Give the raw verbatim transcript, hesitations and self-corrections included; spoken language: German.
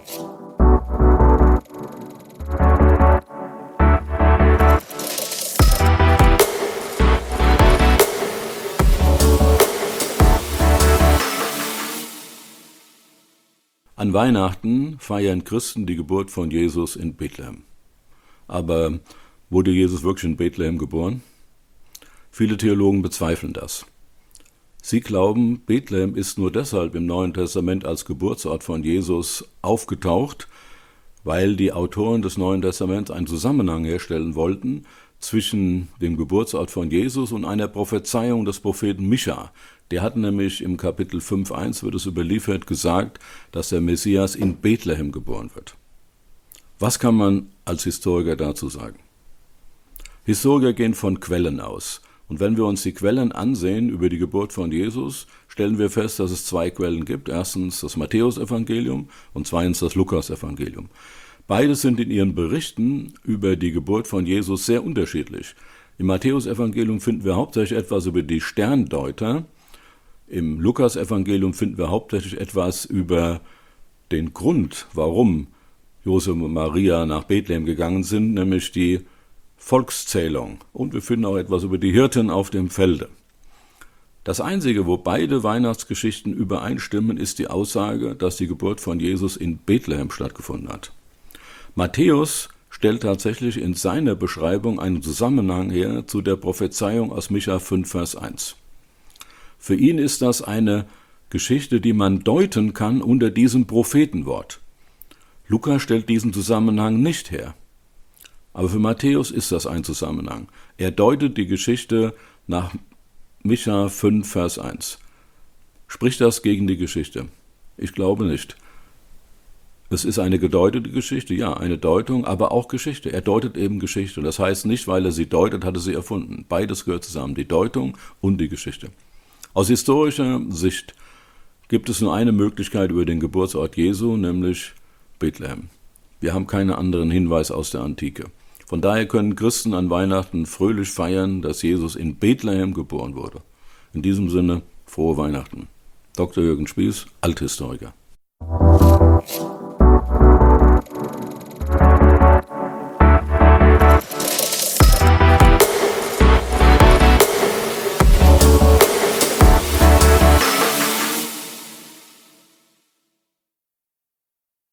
An Weihnachten feiern Christen die Geburt von Jesus in Bethlehem. Aber wurde Jesus wirklich in Bethlehem geboren? Viele Theologen bezweifeln das. Sie glauben, Bethlehem ist nur deshalb im Neuen Testament als Geburtsort von Jesus aufgetaucht, weil die Autoren des Neuen Testaments einen Zusammenhang herstellen wollten zwischen dem Geburtsort von Jesus und einer Prophezeiung des Propheten Micha. Der hat nämlich im Kapitel fünf Punkt eins, wird es überliefert, gesagt, dass der Messias in Bethlehem geboren wird. Was kann man als Historiker dazu sagen? Historiker gehen von Quellen aus. Und wenn wir uns die Quellen ansehen über die Geburt von Jesus, stellen wir fest, dass es zwei Quellen gibt. Erstens das Matthäusevangelium und zweitens das Lukasevangelium. Beide sind in ihren Berichten über die Geburt von Jesus sehr unterschiedlich. Im Matthäusevangelium finden wir hauptsächlich etwas über die Sterndeuter. Im Lukasevangelium finden wir hauptsächlich etwas über den Grund, warum Josef und Maria nach Bethlehem gegangen sind, nämlich die Volkszählung. Und wir finden auch etwas über die Hirten auf dem Felde. Das Einzige, wo beide Weihnachtsgeschichten übereinstimmen, ist die Aussage, dass die Geburt von Jesus in Bethlehem stattgefunden hat. Matthäus stellt tatsächlich in seiner Beschreibung einen Zusammenhang her zu der Prophezeiung aus Micha fünf, Vers eins. Für ihn ist das eine Geschichte, die man deuten kann unter diesem Prophetenwort. Lukas stellt diesen Zusammenhang nicht her. Aber für Matthäus ist das ein Zusammenhang. Er deutet die Geschichte nach Micha fünf, Vers eins. Spricht das gegen die Geschichte? Ich glaube nicht. Es ist eine gedeutete Geschichte, ja, eine Deutung, aber auch Geschichte. Er deutet eben Geschichte. Das heißt nicht, weil er sie deutet, hat er sie erfunden. Beides gehört zusammen, die Deutung und die Geschichte. Aus historischer Sicht gibt es nur eine Möglichkeit über den Geburtsort Jesu, nämlich Bethlehem. Wir haben keinen anderen Hinweis aus der Antike. Von daher können Christen an Weihnachten fröhlich feiern, dass Jesus in Bethlehem geboren wurde. In diesem Sinne, frohe Weihnachten. Doktor Jürgen Spieß, Althistoriker.